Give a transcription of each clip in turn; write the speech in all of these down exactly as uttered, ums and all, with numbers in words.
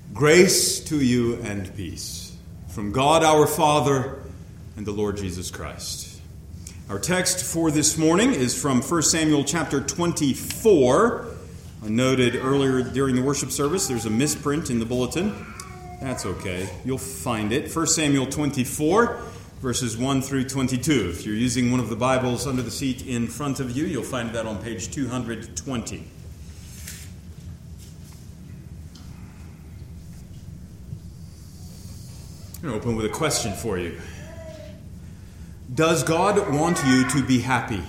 Grace to you and peace from God our Father and the Lord Jesus Christ. Our text for this morning is from First Samuel chapter twenty-four. I noted earlier during the worship service there's a misprint in the bulletin. That's okay. You'll find it. First Samuel twenty-four, verses one through twenty-two. If you're using one of the Bibles under the seat in front of you, you'll find that on page two hundred twenty. I'm going to open with a question for you. Does God want you to be happy?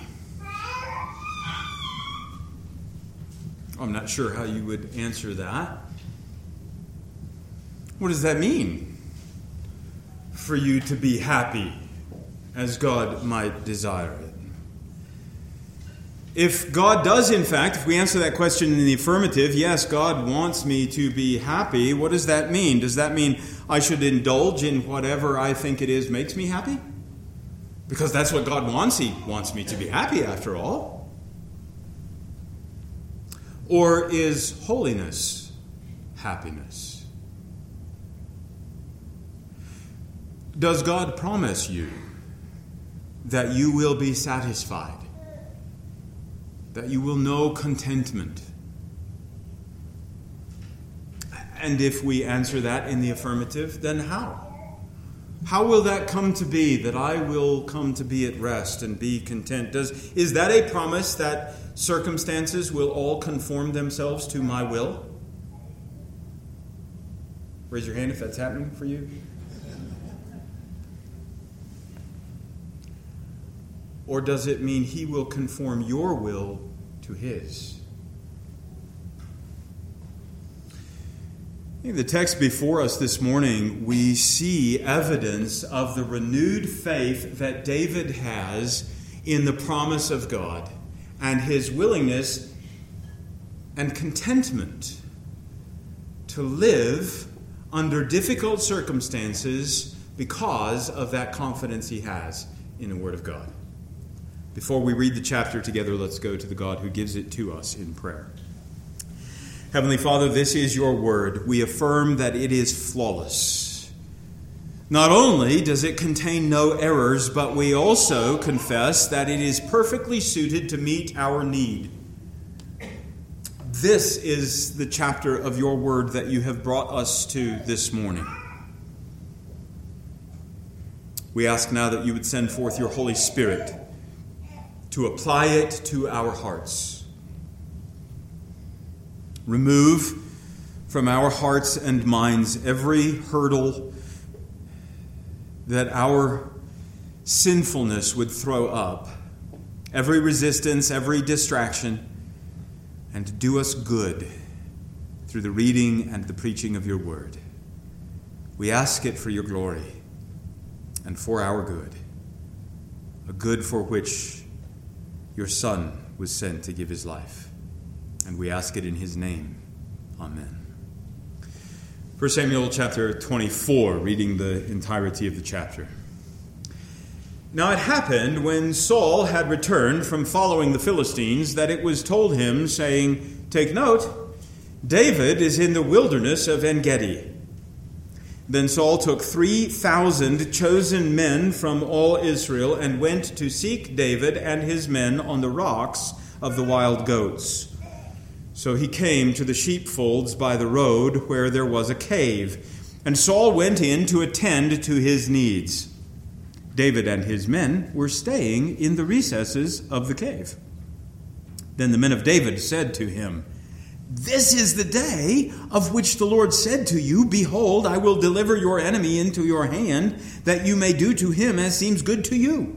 I'm not sure how you would answer that. What does that mean? For you to be happy as God might desire it. If God does, in fact, if we answer that question in the affirmative, yes, God wants me to be happy, what does that mean? Does that mean I should indulge in whatever I think it is makes me happy? Because that's what God wants. He wants me to be happy, after all. Or is holiness happiness? Does God promise you that you will be satisfied? That you will know contentment? And if we answer that in the affirmative, then how? How will that come to be, that I will come to be at rest and be content? Does, is that a promise that circumstances will all conform themselves to my will? Raise your hand if that's happening for you. Or does it mean he will conform your will to his? In the text before us this morning, we see evidence of the renewed faith that David has in the promise of God and his willingness and contentment to live under difficult circumstances because of that confidence he has in the Word of God. Before we read the chapter together, let's go to the God who gives it to us in prayer. Heavenly Father, this is your word. We affirm that it is flawless. Not only does it contain no errors, but we also confess that it is perfectly suited to meet our need. This is the chapter of your word that you have brought us to this morning. We ask now that you would send forth your Holy Spirit to apply it to our hearts. Remove from our hearts and minds every hurdle that our sinfulness would throw up, every resistance, every distraction, and do us good through the reading and the preaching of your word. We ask it for your glory and for our good, a good for which your Son was sent to give his life. And we ask it in his name. Amen. First Samuel chapter twenty-four, reading the entirety of the chapter. Now it happened when Saul had returned from following the Philistines that it was told him, saying, "Take note, David is in the wilderness of En-Gedi." Then Saul took three thousand chosen men from all Israel and went to seek David and his men on the rocks of the wild goats. So he came to the sheepfolds by the road where there was a cave, and Saul went in to attend to his needs. David and his men were staying in the recesses of the cave. Then the men of David said to him, "This is the day of which the Lord said to you, 'Behold, I will deliver your enemy into your hand, that you may do to him as seems good to you.'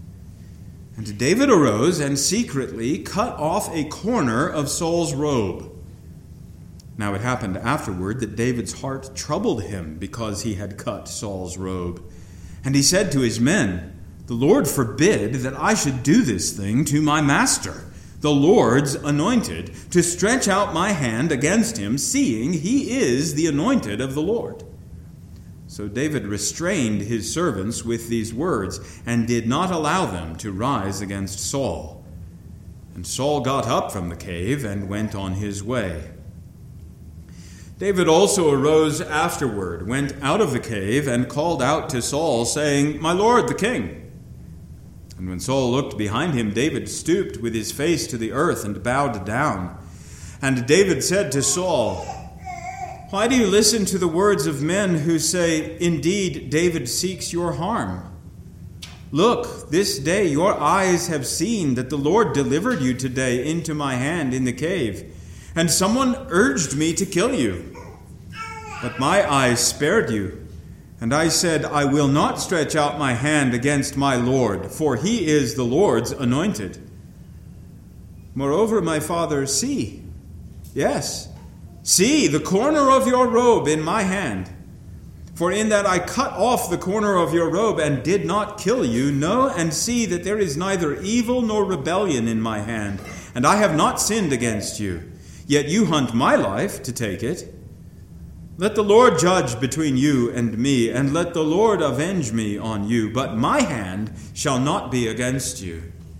And David arose and secretly cut off a corner of Saul's robe. Now it happened afterward that David's heart troubled him because he had cut Saul's robe. And he said to his men, 'The Lord forbid that I should do this thing to my master, the Lord's anointed, to stretch out my hand against him, seeing he is the anointed of the Lord.' So David restrained his servants with these words, and did not allow them to rise against Saul. And Saul got up from the cave and went on his way. David also arose afterward, went out of the cave, and called out to Saul, saying, My lord, the king. And when Saul looked behind him, David stooped with his face to the earth and bowed down. And David said to Saul, Why do you listen to the words of men who say, Indeed, David seeks your harm? Look, this day your eyes have seen that the Lord delivered you today into my hand in the cave, and someone urged me to kill you. But my eyes spared you, and I said, I will not stretch out my hand against my Lord, for he is the Lord's anointed. Moreover, my father, see, yes, see the corner of your robe in my hand. For in that I cut off the corner of your robe and did not kill you, know and see that there is neither evil nor rebellion in my hand, and I have not sinned against you. Yet you hunt my life to take it. Let the Lord judge between you and me, and let the Lord avenge me on you, but my hand shall not be against you.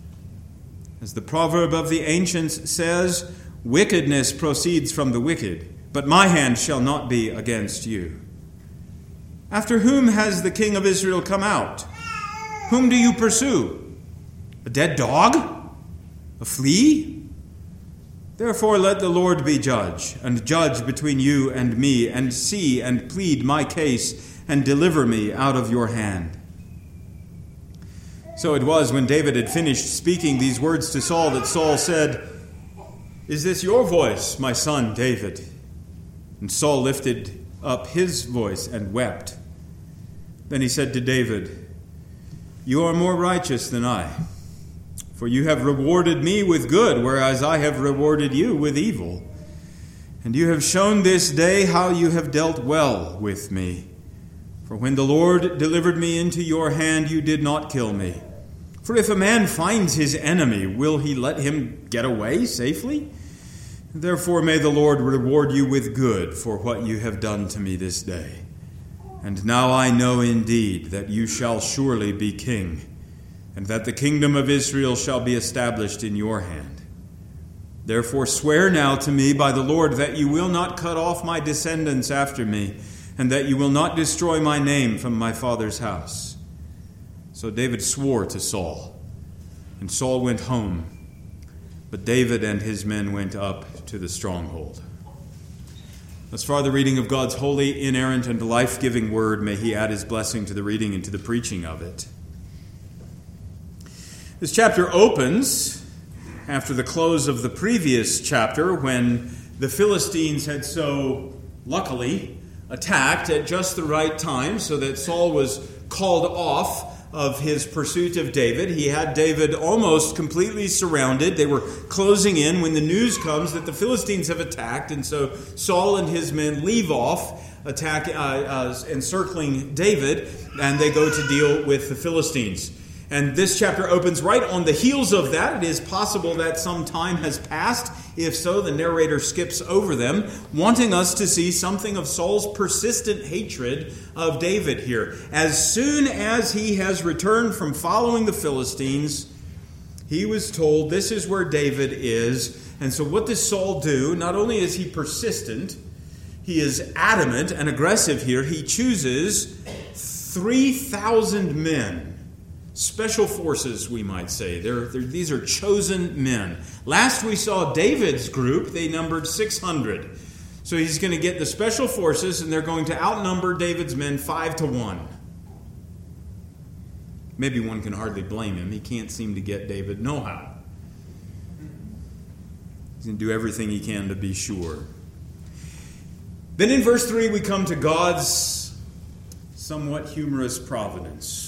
As the proverb of the ancients says, wickedness proceeds from the wicked, but my hand shall not be against you. After whom has the king of Israel come out? Whom do you pursue? A dead dog? A flea? Therefore let the Lord be judge, and judge between you and me, and see and plead my case, and deliver me out of your hand. So it was when David had finished speaking these words to Saul that Saul said, Is this your voice, my son David? And Saul lifted up his voice and wept. Then he said to David, You are more righteous than I, for you have rewarded me with good, whereas I have rewarded you with evil. And you have shown this day how you have dealt well with me. For when the Lord delivered me into your hand, you did not kill me. For if a man finds his enemy, will he let him get away safely? Therefore may the Lord reward you with good for what you have done to me this day. And now I know indeed that you shall surely be king, and that the kingdom of Israel shall be established in your hand. Therefore swear now to me by the Lord that you will not cut off my descendants after me, and that you will not destroy my name from my father's house. So David swore to Saul, and Saul went home. But David and his men went up to the stronghold. Thus far the reading of God's holy, inerrant, and life-giving word. May he add his blessing to the reading and to the preaching of it. This chapter opens after the close of the previous chapter, when the Philistines had so luckily attacked at just the right time, so that Saul was called off of his pursuit of David. He had David almost completely surrounded. They were closing in when the news comes that the Philistines have attacked, and so Saul and his men leave off attack, uh, uh, encircling David, and they go to deal with the Philistines. And this chapter opens right on the heels of that. It is possible that some time has passed. If so, the narrator skips over them, wanting us to see something of Saul's persistent hatred of David here. As soon as he has returned from following the Philistines, he was told this is where David is. And so what does Saul do? Not only is he persistent, he is adamant and aggressive here. He chooses three thousand men. Special forces, we might say. They're, they're, these are chosen men. Last we saw David's group, they numbered six hundred. So he's going to get the special forces, and they're going to outnumber David's men five to one. Maybe one can hardly blame him. He can't seem to get David no how. He's going to do everything he can to be sure. Then in verse three, we come to God's somewhat humorous providence.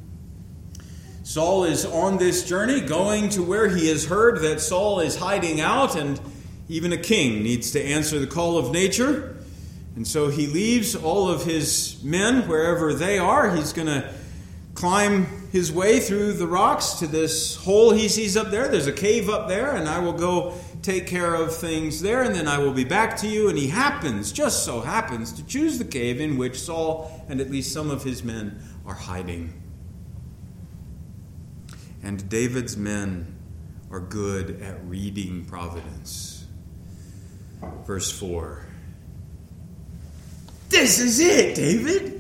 Saul is on this journey, going to where he has heard that Saul is hiding out, and even a king needs to answer the call of nature. And so he leaves all of his men wherever they are. He's going to climb his way through the rocks to this hole he sees up there. There's a cave up there, and I will go take care of things there, and then I will be back to you. And he happens, just so happens, to choose the cave in which Saul and at least some of his men are hiding. And David's men are good at reading providence. Verse four. This is it, David.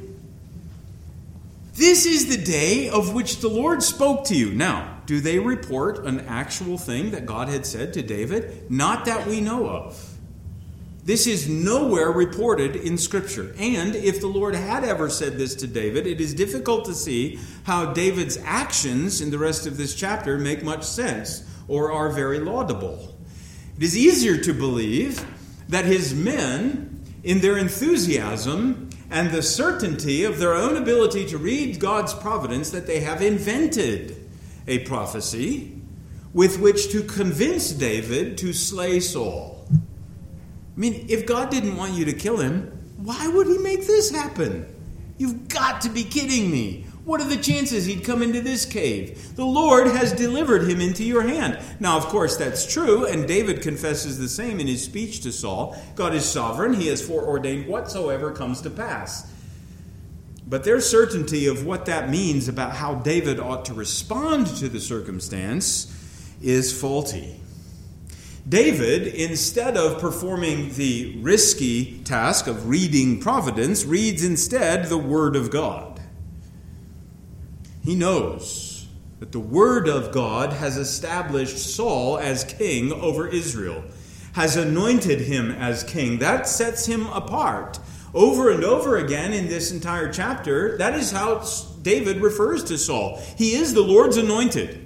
This is the day of which the Lord spoke to you. Now, do they report an actual thing that God had said to David? Not that we know of. This is nowhere reported in Scripture. And if the Lord had ever said this to David, it is difficult to see how David's actions in the rest of this chapter make much sense or are very laudable. It is easier to believe that his men, in their enthusiasm and the certainty of their own ability to read God's providence, that they have invented a prophecy with which to convince David to slay Saul. I mean, if God didn't want you to kill him, why would he make this happen? You've got to be kidding me. What are the chances he'd come into this cave? The Lord has delivered him into your hand. Now, of course, that's true, and David confesses the same in his speech to Saul. God is sovereign. He has foreordained whatsoever comes to pass. But their certainty of what that means about how David ought to respond to the circumstance is faulty. David, instead of performing the risky task of reading providence, reads instead the Word of God. He knows that the Word of God has established Saul as king over Israel, has anointed him as king. That sets him apart. Over and over again in this entire chapter, that is how David refers to Saul. He is the Lord's anointed.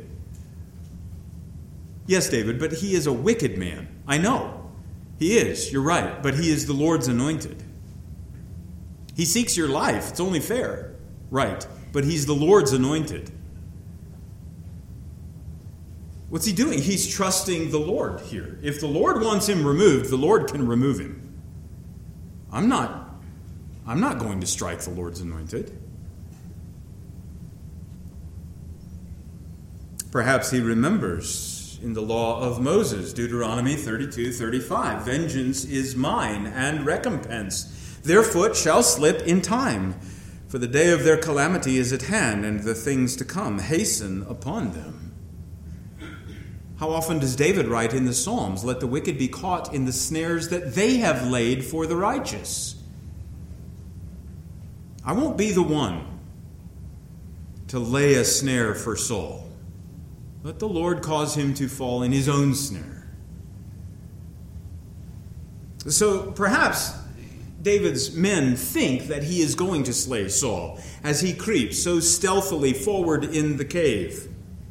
Yes, David, but he is a wicked man. I know. He is. You're right. But he is the Lord's anointed. He seeks your life. It's only fair. Right. But he's the Lord's anointed. What's he doing? He's trusting the Lord here. If the Lord wants him removed, the Lord can remove him. I'm not, I'm not going to strike the Lord's anointed. Perhaps he remembers in the law of Moses, Deuteronomy thirty-two thirty-five, vengeance is mine and recompense. Their foot shall slip in time, for the day of their calamity is at hand, and the things to come hasten upon them. How often does David write in the Psalms, let the wicked be caught in the snares that they have laid for the righteous? I won't be the one to lay a snare for Saul. Let the Lord cause him to fall in his own snare. So perhaps David's men think that he is going to slay Saul as he creeps so stealthily forward in the cave.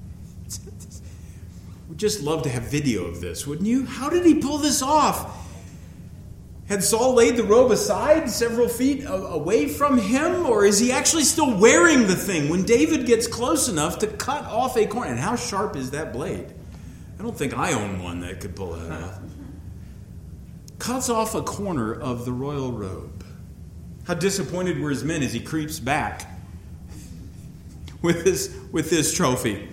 We'd just love to have video of this, wouldn't you? How did he pull this off? Had Saul laid the robe aside several feet away from him? Or is he actually still wearing the thing when David gets close enough to cut off a corner? And how sharp is that blade? I don't think I own one that could pull that off. Cuts off a corner of the royal robe. How disappointed were his men as he creeps back with this, with this trophy.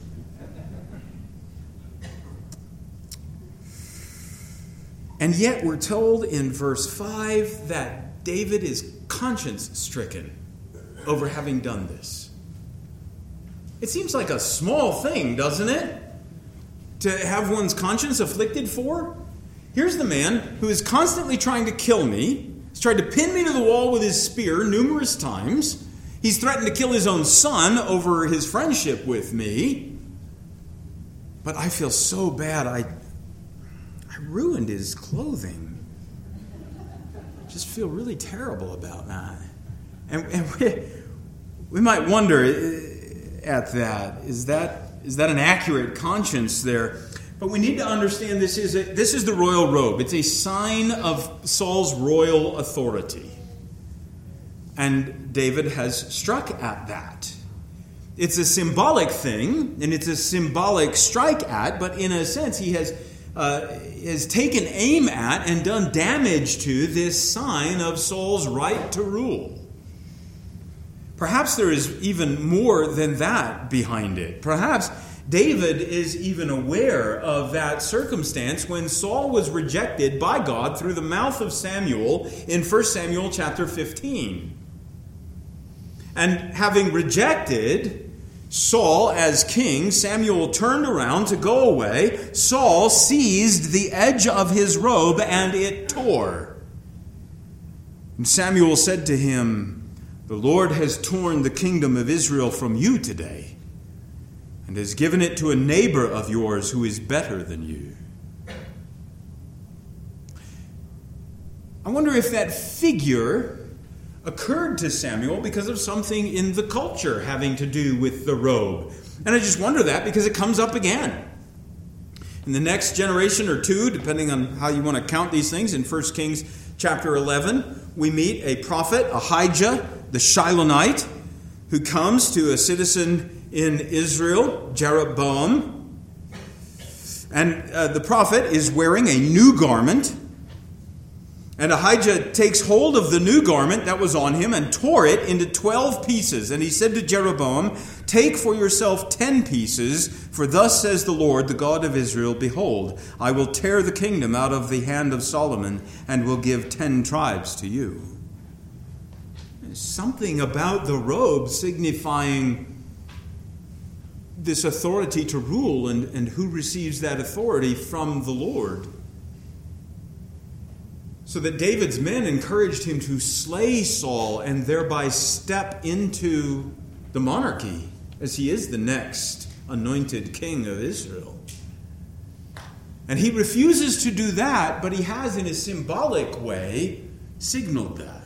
And yet we're told in verse five that David is conscience-stricken over having done this. It seems like a small thing, doesn't it? To have one's conscience afflicted for? Here's the man who is constantly trying to kill me. He's tried to pin me to the wall with his spear numerous times. He's threatened to kill his own son over his friendship with me. But I feel so bad, I... I ruined his clothing. I just feel really terrible about that. And, and we, we might wonder at that. Is that is that an accurate conscience there? But we need to understand this is a, this is the royal robe. It's a sign of Saul's royal authority. And David has struck at that. It's a symbolic thing, and it's a symbolic strike at, but in a sense he has Uh, has taken aim at and done damage to this sign of Saul's right to rule. Perhaps there is even more than that behind it. Perhaps David is even aware of that circumstance when Saul was rejected by God through the mouth of Samuel in First Samuel chapter fifteen. And having rejected Saul as king, Samuel turned around to go away. Saul seized the edge of his robe and it tore. And Samuel said to him, "The Lord has torn the kingdom of Israel from you today, and has given it to a neighbor of yours who is better than you." I wonder if that figure occurred to Samuel because of something in the culture having to do with the robe. And I just wonder that because it comes up again. In the next generation or two, depending on how you want to count these things, in First Kings chapter eleven, we meet a prophet, Ahijah, the Shilonite, who comes to a citizen in Israel, Jeroboam. And uh, the prophet is wearing a new garment. And Ahijah takes hold of the new garment that was on him and tore it into twelve pieces. And he said to Jeroboam, "Take for yourself ten pieces, for thus says the Lord, the God of Israel, Behold, I will tear the kingdom out of the hand of Solomon and will give ten tribes to you." There's something about the robe signifying this authority to rule and, and who receives that authority from the Lord. So that David's men encouraged him to slay Saul and thereby step into the monarchy as he is the next anointed king of Israel. And he refuses to do that, but he has in a symbolic way signaled that.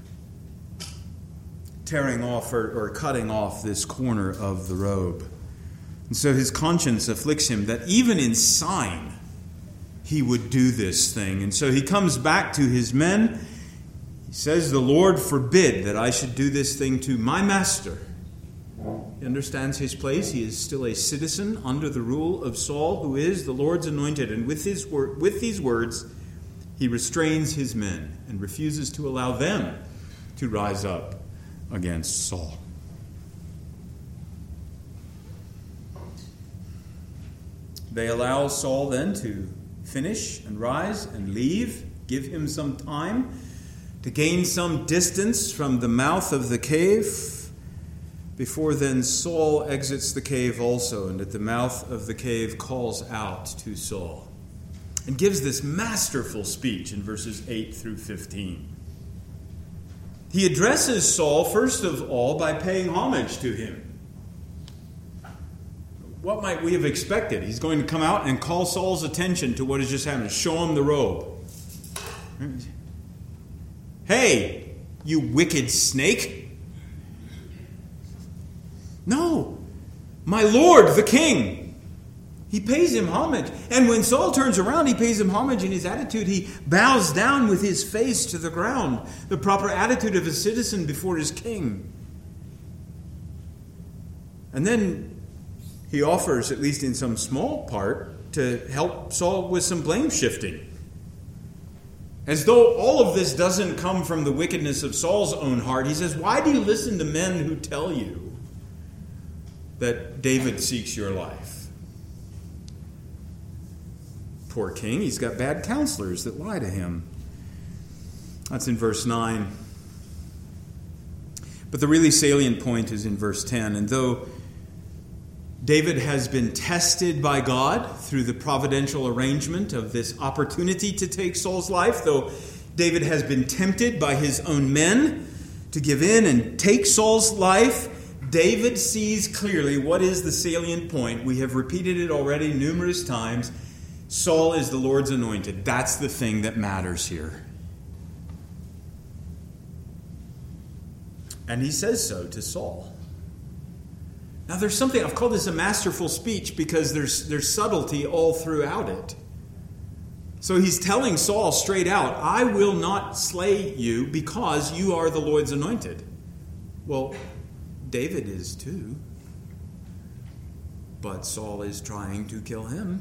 Tearing off or, or cutting off this corner of the robe. And so his conscience afflicts him that even in sign he would do this thing. And so he comes back to his men. He says, "The Lord forbid that I should do this thing to my master." He understands his place. He is still a citizen under the rule of Saul, who is the Lord's anointed. And with his wor- with these words, he restrains his men and refuses to allow them to rise up against Saul. They allow Saul then to finish and rise and leave, give him some time to gain some distance from the mouth of the cave. Before then, Saul exits the cave also, and at the mouth of the cave calls out to Saul and gives this masterful speech in verses eight through fifteen. He addresses Saul, first of all, by paying homage to him. What might we have expected? He's going to come out and call Saul's attention to what has just happened. Show him the robe. "Hey, you wicked snake." No. "My lord, the king." He pays him homage. And when Saul turns around, he pays him homage in his attitude. He bows down with his face to the ground. The proper attitude of a citizen before his king. And then he offers, at least in some small part, to help Saul with some blame shifting. As though all of this doesn't come from the wickedness of Saul's own heart. He says, "Why do you listen to men who tell you that David seeks your life?" Poor king, he's got bad counselors that lie to him. That's in verse nine. But the really salient point is in verse ten. And though David has been tested by God through the providential arrangement of this opportunity to take Saul's life, though David has been tempted by his own men to give in and take Saul's life, David sees clearly what is the salient point. We have repeated it already numerous times. Saul is the Lord's anointed. That's the thing that matters here. And he says so to Saul. Now there's something, I've called this a masterful speech because there's there's subtlety all throughout it. So he's telling Saul straight out, "I will not slay you because you are the Lord's anointed." Well, David is too. But Saul is trying to kill him.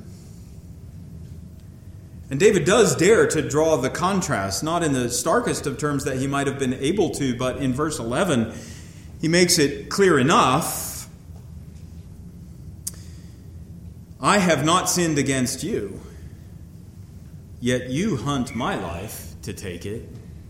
And David does dare to draw the contrast, not in the starkest of terms that he might have been able to, but in verse eleven, he makes it clear enough. "I have not sinned against you, yet you hunt my life to take it."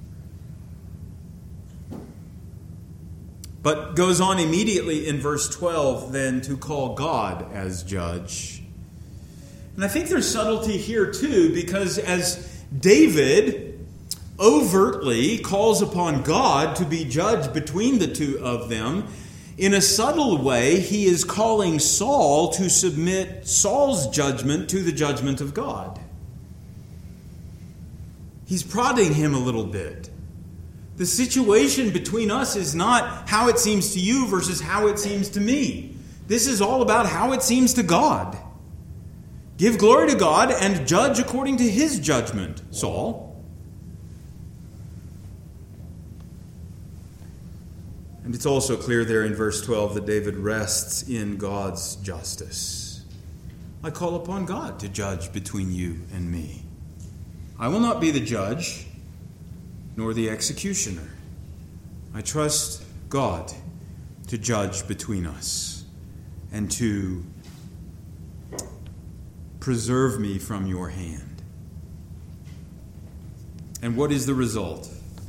But goes on immediately in verse twelve then to call God as judge. And I think there's subtlety here too, because as David overtly calls upon God to be judge between the two of them, in a subtle way, he is calling Saul to submit Saul's judgment to the judgment of God. He's prodding him a little bit. The situation between us is not how it seems to you versus how it seems to me. This is all about how it seems to God. Give glory to God and judge according to his judgment, Saul. And it's also clear there in verse twelve that David rests in God's justice. I call upon God to judge between you and me. I will not be the judge, nor the executioner. I trust God to judge between us and to preserve me from your hand. And what is the result?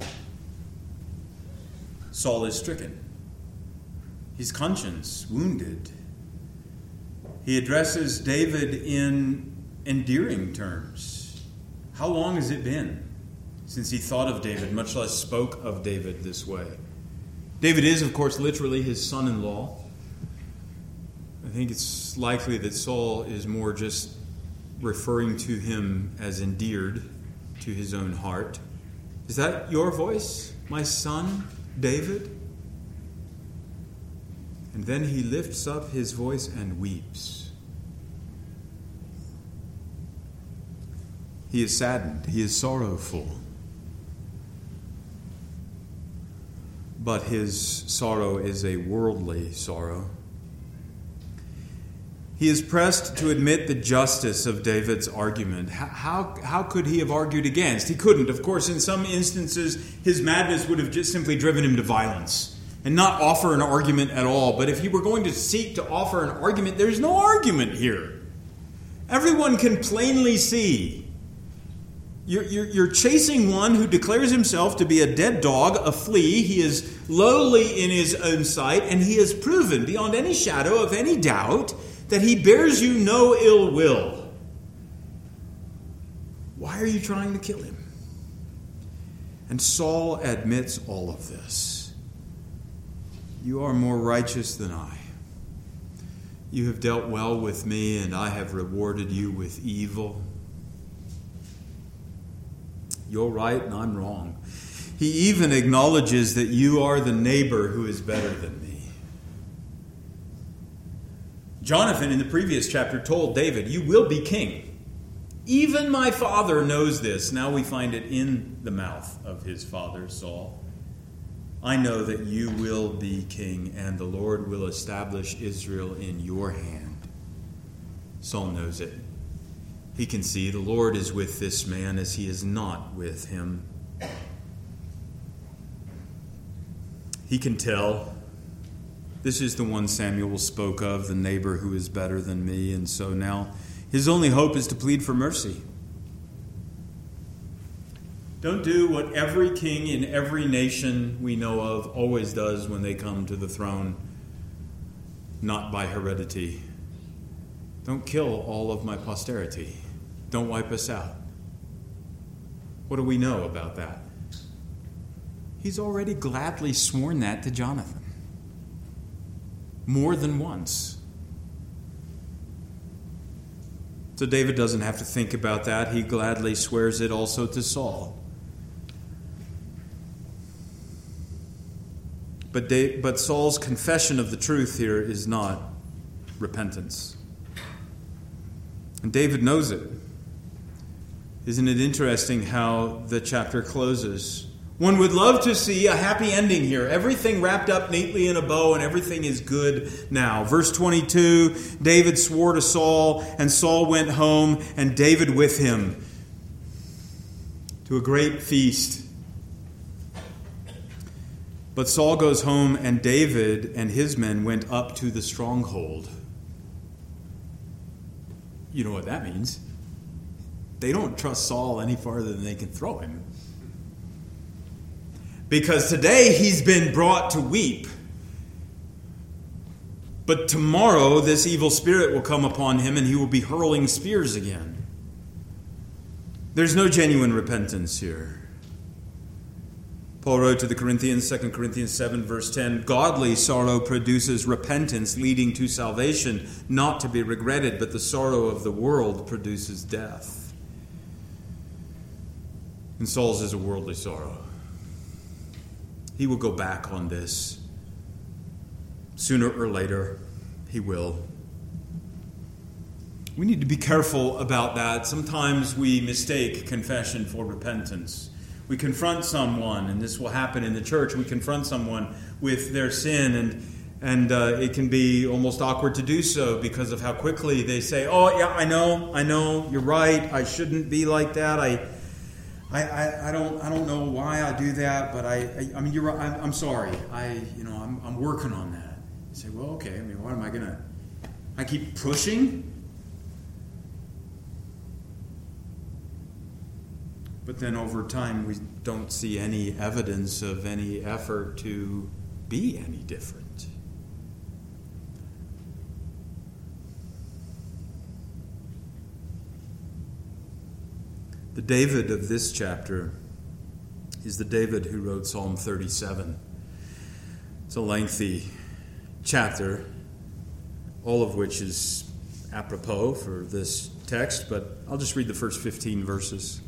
Saul is stricken. His conscience wounded. He addresses David in endearing terms. How long has it been since he thought of David, much less spoke of David this way? David is, of course, literally his son-in-law. I think it's likely that Saul is more just referring to him as endeared to his own heart. Is that your voice, my son, David? And then he lifts up his voice and weeps. He is saddened. He is sorrowful. But his sorrow is a worldly sorrow. He is pressed to admit the justice of David's argument. How, how, how could he have argued against? He couldn't. Of course, in some instances, his madness would have just simply driven him to violence and not offer an argument at all. But if he were going to seek to offer an argument, there's no argument here. Everyone can plainly see. You're, you're, you're chasing one who declares himself to be a dead dog, a flea. He is lowly in his own sight, and he has proven beyond any shadow of any doubt that he bears you no ill will. Why are you trying to kill him? And Saul admits all of this. You are more righteous than I. You have dealt well with me, and I have rewarded you with evil. You're right, and I'm wrong. He even acknowledges that you are the neighbor who is better than me. Jonathan, in the previous chapter, told David, you will be king. Even my father knows this. Now we find it in the mouth of his father, Saul. I know that you will be king, and the Lord will establish Israel in your hand. Saul knows it. He can see the Lord is with this man as he is not with him. He can tell. This is the one Samuel spoke of, the neighbor who is better than me. And so now his only hope is to plead for mercy. Don't do what every king in every nation we know of always does when they come to the throne, not by heredity. Don't kill all of my posterity. Don't wipe us out. What do we know about that? He's already gladly sworn that to Jonathan. More than once. So David doesn't have to think about that. He gladly swears it also to Saul. But, Dave, but Saul's confession of the truth here is not repentance. And David knows it. Isn't it interesting how the chapter closes? One would love to see a happy ending here. Everything wrapped up neatly in a bow and everything is good now. Verse twenty-two, David swore to Saul, and Saul went home, and David with him to a great feast. But Saul goes home, and David and his men went up to the stronghold. You know what that means. They don't trust Saul any farther than they can throw him. Because today he's been brought to weep. But tomorrow this evil spirit will come upon him and he will be hurling spears again. There's no genuine repentance here. Paul wrote to the Corinthians, Second Corinthians seven, verse ten, "Godly sorrow produces repentance, leading to salvation, not to be regretted, but the sorrow of the world produces death." And Saul's is a worldly sorrow. He will go back on this. Sooner or later, he will. We need to be careful about that. Sometimes we mistake confession for repentance. We confront someone, and this will happen in the church, we confront someone with their sin, and and uh, it can be almost awkward to do so because of how quickly they say, "Oh, yeah, I know, I know, you're right, I shouldn't be like that, I I, I, I don't I don't know why I do that, but I I, I mean, you're right, I'm, I'm sorry, I, you know, I'm, I'm working on that." You say, well, okay, I mean, what am I going to, I keep pushing? But then over time, we don't see any evidence of any effort to be any different. The David of this chapter is the David who wrote Psalm thirty-seven. It's a lengthy chapter, all of which is apropos for this text, but I'll just read the first fifteen verses.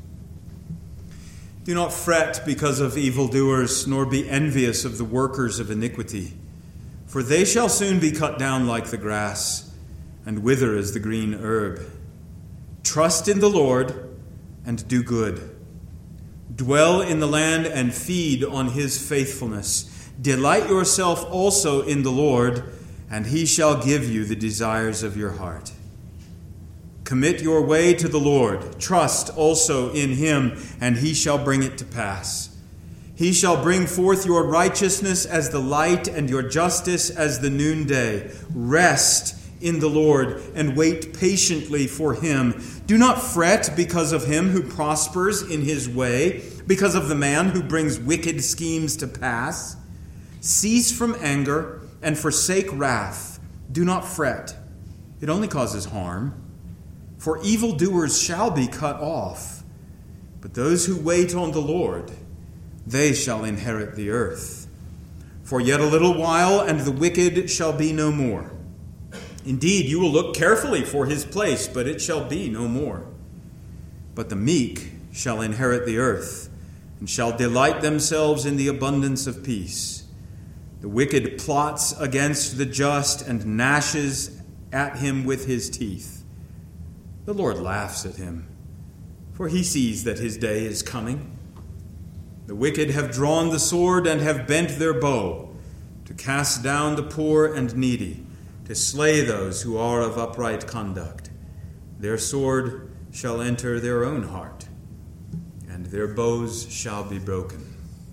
"Do not fret because of evildoers, nor be envious of the workers of iniquity. For they shall soon be cut down like the grass, and wither as the green herb. Trust in the Lord, and do good. Dwell in the land, and feed on his faithfulness. Delight yourself also in the Lord, and he shall give you the desires of your heart. Commit your way to the Lord. Trust also in him, and he shall bring it to pass. He shall bring forth your righteousness as the light, and your justice as the noonday. Rest in the Lord, and wait patiently for him. Do not fret because of him who prospers in his way, because of the man who brings wicked schemes to pass. Cease from anger, and forsake wrath. Do not fret. It only causes harm. For evildoers shall be cut off, but those who wait on the Lord, they shall inherit the earth. For yet a little while, and the wicked shall be no more. Indeed, you will look carefully for his place, but it shall be no more. But the meek shall inherit the earth, and shall delight themselves in the abundance of peace. The wicked plots against the just, and gnashes at him with his teeth. The Lord laughs at him, for he sees that his day is coming. The wicked have drawn the sword and have bent their bow, to cast down the poor and needy, to slay those who are of upright conduct. Their sword shall enter their own heart, and their bows shall be broken."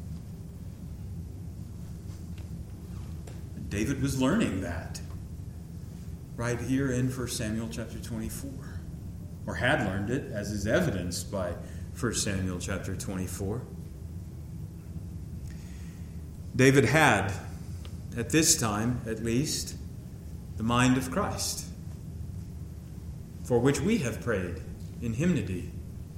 David was learning that right here in First Samuel chapter twenty-four. Or had learned it, as is evidenced by First Samuel chapter twenty-four. David had, at this time at least, the mind of Christ, for which we have prayed in hymnody,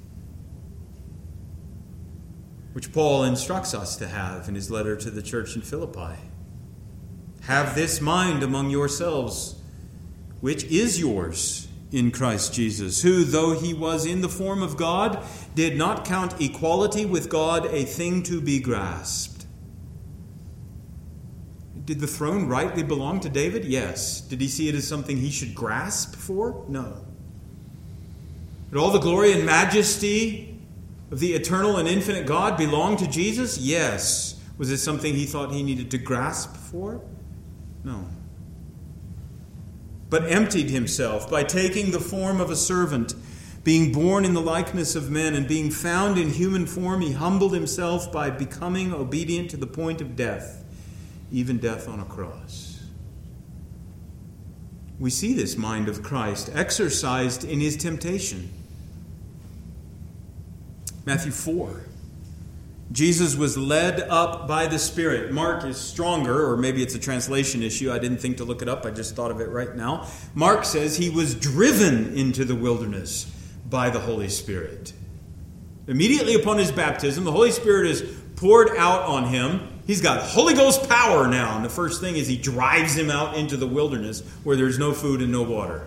which Paul instructs us to have in his letter to the church in Philippi. Have this mind among yourselves, which is yours in Christ Jesus, who, though he was in the form of God, did not count equality with God a thing to be grasped. Did the throne rightly belong to David? Yes. Did he see it as something he should grasp for? No. Did all the glory and majesty of the eternal and infinite God belong to Jesus? Yes. Was it something he thought he needed to grasp for? No. But emptied himself by taking the form of a servant, being born in the likeness of men, and being found in human form, he humbled himself by becoming obedient to the point of death, even death on a cross. We see this mind of Christ exercised in his temptation. Matthew four. Jesus was led up by the Spirit. Mark is stronger, or maybe it's a translation issue. I didn't think to look it up. I just thought of it right now. Mark says he was driven into the wilderness by the Holy Spirit. Immediately upon his baptism, the Holy Spirit is poured out on him. He's got Holy Ghost power now. And the first thing is he drives him out into the wilderness where there's no food and no water,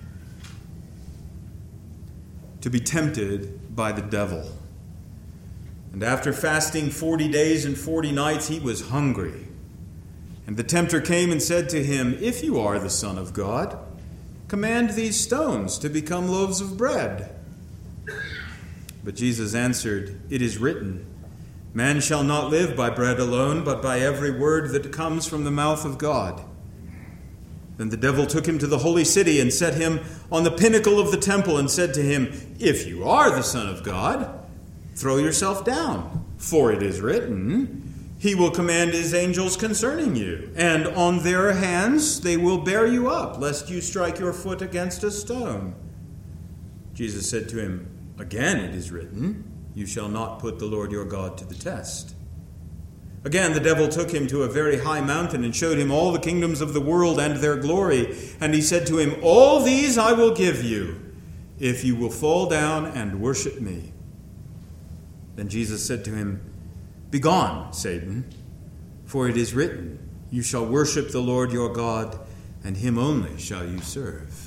to be tempted by the devil. And after fasting forty days and forty nights, he was hungry. And the tempter came and said to him, "If you are the Son of God, command these stones to become loaves of bread." But Jesus answered, "It is written, man shall not live by bread alone, but by every word that comes from the mouth of God." Then the devil took him to the holy city and set him on the pinnacle of the temple and said to him, "If you are the Son of God, throw yourself down, for it is written, he will command his angels concerning you, and on their hands they will bear you up, lest you strike your foot against a stone." Jesus said to him, "Again it is written, you shall not put the Lord your God to the test." Again the devil took him to a very high mountain and showed him all the kingdoms of the world and their glory. And he said to him, "All these I will give you, if you will fall down and worship me." Then Jesus said to him, "Begone, Satan, for it is written, you shall worship the Lord your God, and him only shall you serve."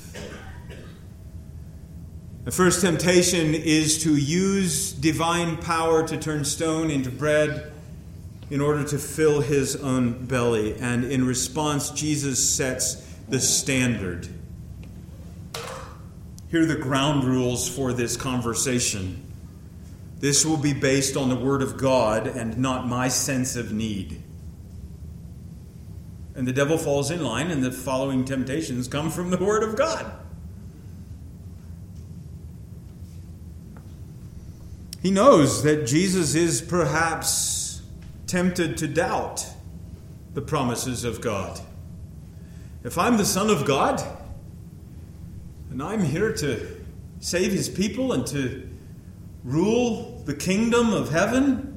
The first temptation is to use divine power to turn stone into bread in order to fill his own belly. And in response, Jesus sets the standard. Here are the ground rules for this conversation. This will be based on the Word of God and not my sense of need. And the devil falls in line, and the following temptations come from the Word of God. He knows that Jesus is perhaps tempted to doubt the promises of God. If I'm the Son of God, and I'm here to save his people and to rule the kingdom of heaven,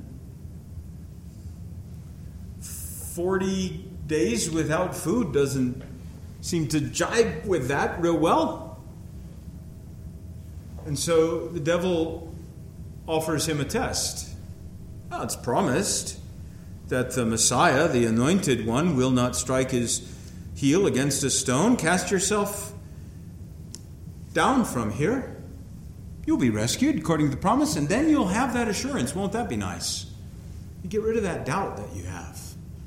forty days without food doesn't seem to jibe with that real well. And so the devil offers him a test. Well, it's promised that the Messiah, the anointed one, will not strike his heel against a stone. Cast yourself down from here. You'll be rescued according to the promise, and then you'll have that assurance. Won't that be nice? You get rid of that doubt that you have.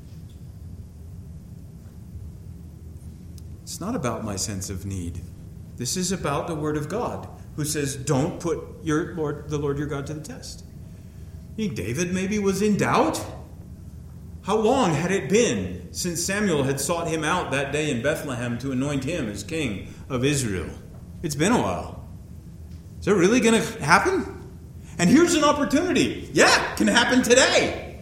It's not about my sense of need. This is about the Word of God, who says, don't put your Lord, the Lord your God to the test. You think David maybe was in doubt? How long had it been since Samuel had sought him out that day in Bethlehem to anoint him as king of Israel? It's been a while. Is that really going to happen? And here's an opportunity. Yeah, it can happen today.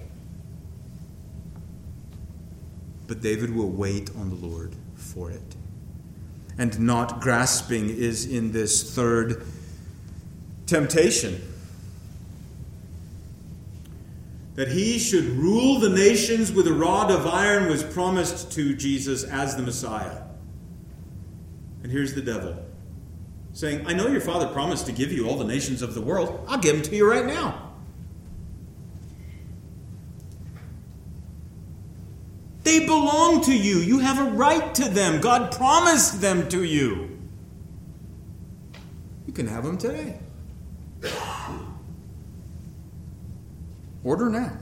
But David will wait on the Lord for it. And not grasping is in this third temptation. That he should rule the nations with a rod of iron was promised to Jesus as the Messiah. And here's the devil saying, I know your father promised to give you all the nations of the world. I'll give them to you right now. They belong to you. You have a right to them. God promised them to you. You can have them today. Order now.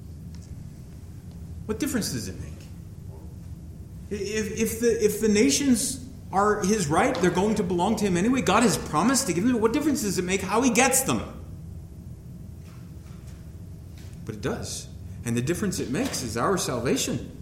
What difference does it make? If, if, the, if the nations are his right, they're going to belong to him anyway. God has promised to give them. What difference does it make how he gets them? But it does. And the difference it makes is our salvation.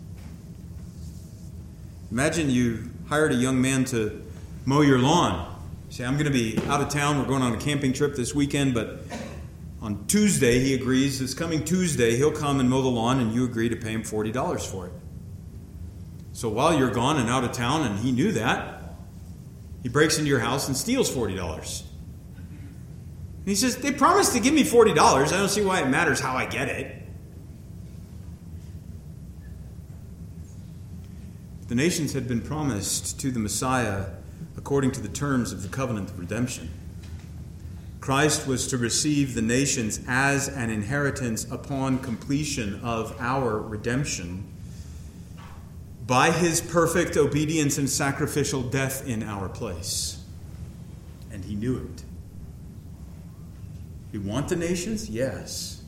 Imagine you hired a young man to mow your lawn. You say, I'm going to be out of town. We're going on a camping trip this weekend, but on Tuesday, he agrees, this coming Tuesday, he'll come and mow the lawn, and you agree to pay him forty dollars for it. So while you're gone and out of town, and he knew that, he breaks into your house and steals forty dollars. And he says, they promised to give me forty dollars. I don't see why it matters how I get it. The nations had been promised to the Messiah according to the terms of the covenant of redemption. Christ was to receive the nations as an inheritance upon completion of our redemption by his perfect obedience and sacrificial death in our place. And he knew it. You want the nations? Yes.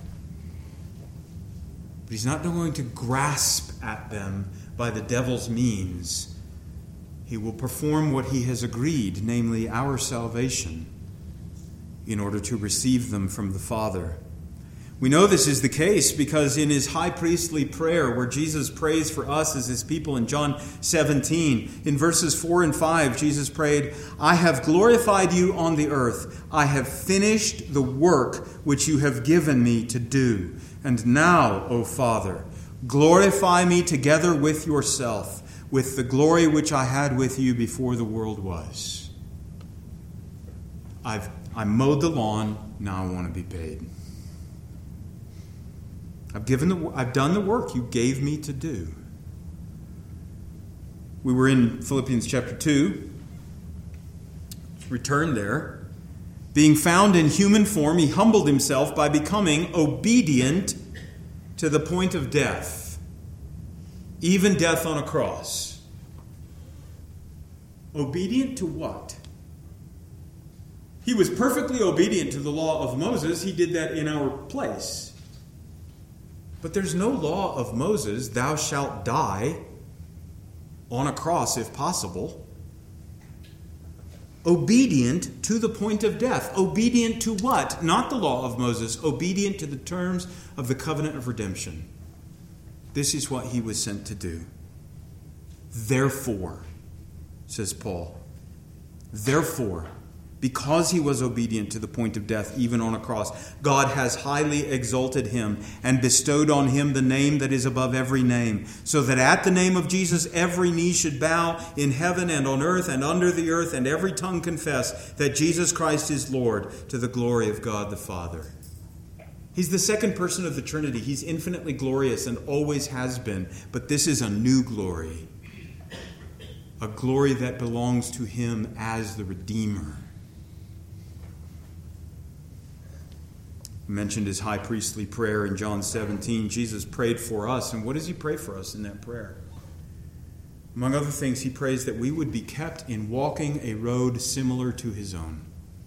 But he's not going to grasp at them by the devil's means. He will perform what he has agreed, namely our salvation, in order to receive them from the Father. We know this is the case because in his high priestly prayer, where Jesus prays for us as his people in John seventeen, in verses four and five, Jesus prayed, "I have glorified you on the earth. I have finished the work which you have given me to do. And now, O Father, glorify me together with yourself, with the glory which I had with you before the world was." I've I mowed the lawn, now I want to be paid. I've given the I've done the work you gave me to do. We were in Philippians chapter two. Let's return there. Being found in human form, he humbled himself by becoming obedient to the point of death, even death on a cross. Obedient to what? He was perfectly obedient to the law of Moses. He did that in our place. But there's no law of Moses, thou shalt die on a cross if possible. Obedient to the point of death. Obedient to what? Not the law of Moses. Obedient to the terms of the covenant of redemption. This is what he was sent to do. Therefore, says Paul, therefore, because he was obedient to the point of death, even on a cross, God has highly exalted him and bestowed on him the name that is above every name, so that at the name of Jesus every knee should bow in heaven and on earth and under the earth, and every tongue confess that Jesus Christ is Lord, to the glory of God the Father. He's the second person of the Trinity. He's infinitely glorious and always has been, but this is a new glory, a glory that belongs to him as the Redeemer. I mentioned his high priestly prayer in John seventeen. Jesus prayed for us. And what does he pray for us in that prayer? Among other things, he prays that we would be kept in walking a road similar to his own.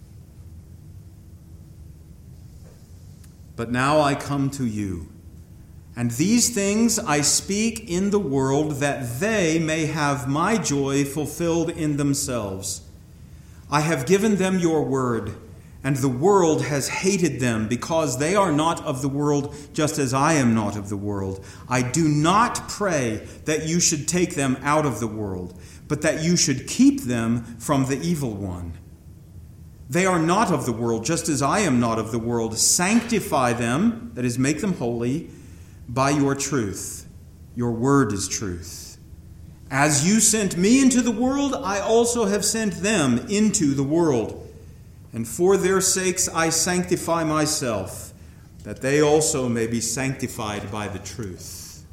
But now I come to you, and these things I speak in the world, that they may have my joy fulfilled in themselves. I have given them your word, and the world has hated them, because they are not of the world, just as I am not of the world. I do not pray that you should take them out of the world, but that you should keep them from the evil one. They are not of the world, just as I am not of the world. Sanctify them, that is, make them holy, by your truth. Your word is truth. As you sent me into the world, I also have sent them into the world. And for their sakes I sanctify myself, that they also may be sanctified by the truth.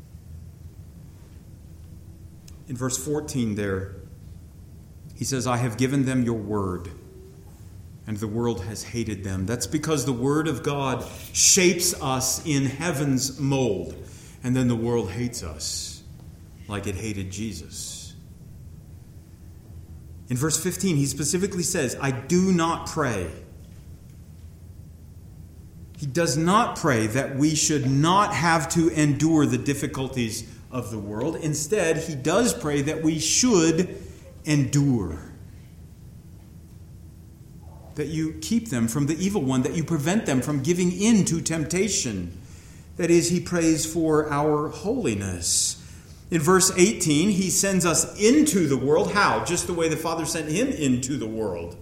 In verse fourteen there, he says, I have given them your word, and the world has hated them. That's because the word of God shapes us in heaven's mold, and then the world hates us like it hated Jesus. In verse fifteen, he specifically says, I do not pray. He does not pray that we should not have to endure the difficulties of the world. Instead, he does pray that we should endure. That you keep them from the evil one, that you prevent them from giving in to temptation. That is, he prays for our holiness. In verse eighteen, he sends us into the world. How? Just the way the Father sent him into the world.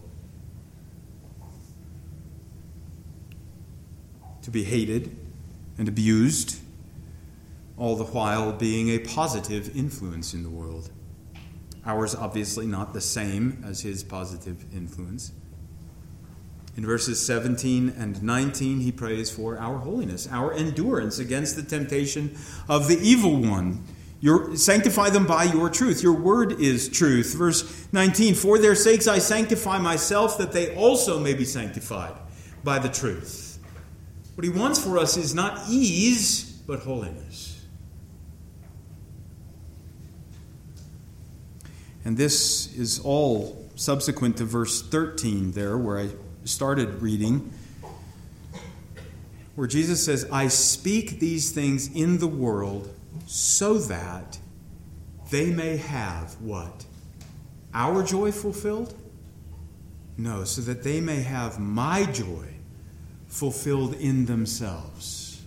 To be hated and abused, all the while being a positive influence in the world. Ours obviously not the same as his positive influence. In verses seventeen and nineteen, he prays for our holiness, our endurance against the temptation of the evil one. Your, sanctify them by your truth. Your word is truth. Verse nineteen, for their sakes I sanctify myself, that they also may be sanctified by the truth. What he wants for us is not ease, but holiness. And this is all subsequent to verse thirteen there, where I started reading, where Jesus says, I speak these things in the world so that they may have what? Our joy fulfilled? No, so that they may have my joy fulfilled in themselves.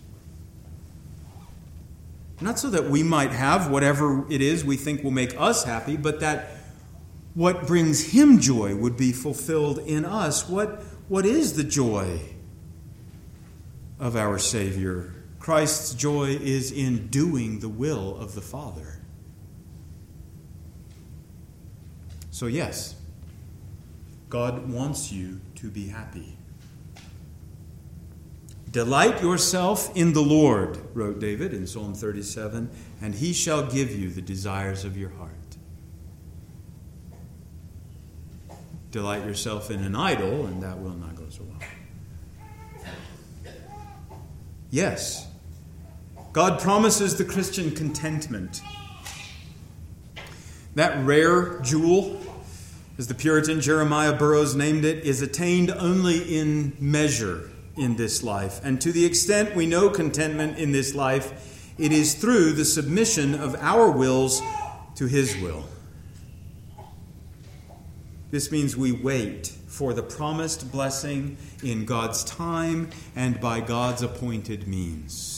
Not so that we might have whatever it is we think will make us happy, but that what brings him joy would be fulfilled in us. What, what is the joy of our Savior? Christ's joy is in doing the will of the Father. So yes, God wants you to be happy. Delight yourself in the Lord, wrote David in Psalm thirty-seven, and he shall give you the desires of your heart. Delight yourself in an idol, and that will not go so well. Yes, God promises the Christian contentment. That rare jewel, as the Puritan Jeremiah Burroughs named it, is attained only in measure in this life. And to the extent we know contentment in this life, it is through the submission of our wills to his will. This means we wait for the promised blessing in God's time and by God's appointed means.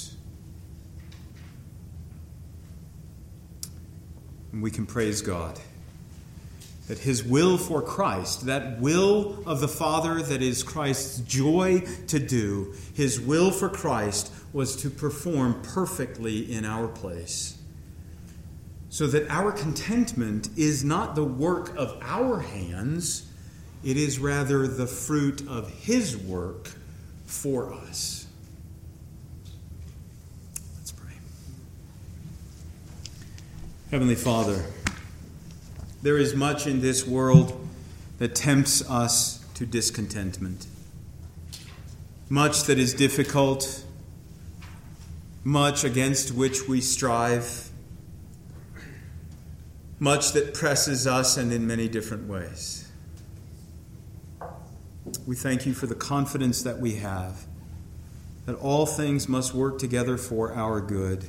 And we can praise God that his will for Christ, that will of the Father that is Christ's joy to do, his will for Christ was to perform perfectly in our place. So that our contentment is not the work of our hands, it is rather the fruit of his work for us. Let's pray. Heavenly Father, there is much in this world that tempts us to discontentment. Much that is difficult, much against which we strive, much that presses us and in many different ways. We thank you for the confidence that we have, that all things must work together for our good.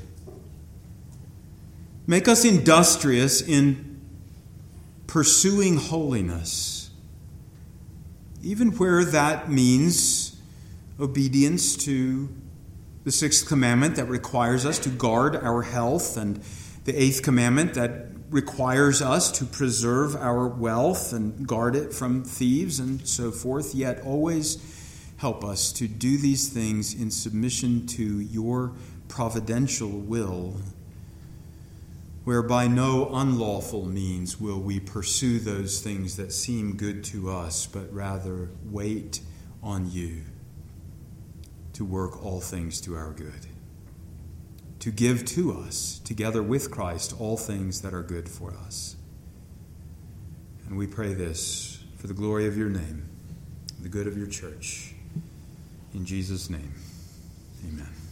Make us industrious in pursuing holiness, even where that means obedience to the sixth commandment that requires us to guard our health, and the eighth commandment that requires us to preserve our wealth and guard it from thieves and so forth, yet always help us to do these things in submission to your providential will, where by no unlawful means will we pursue those things that seem good to us, but rather wait on you to work all things to our good, to give to us, together with Christ, all things that are good for us. And we pray this for the glory of your name, the good of your church. In Jesus' name, amen.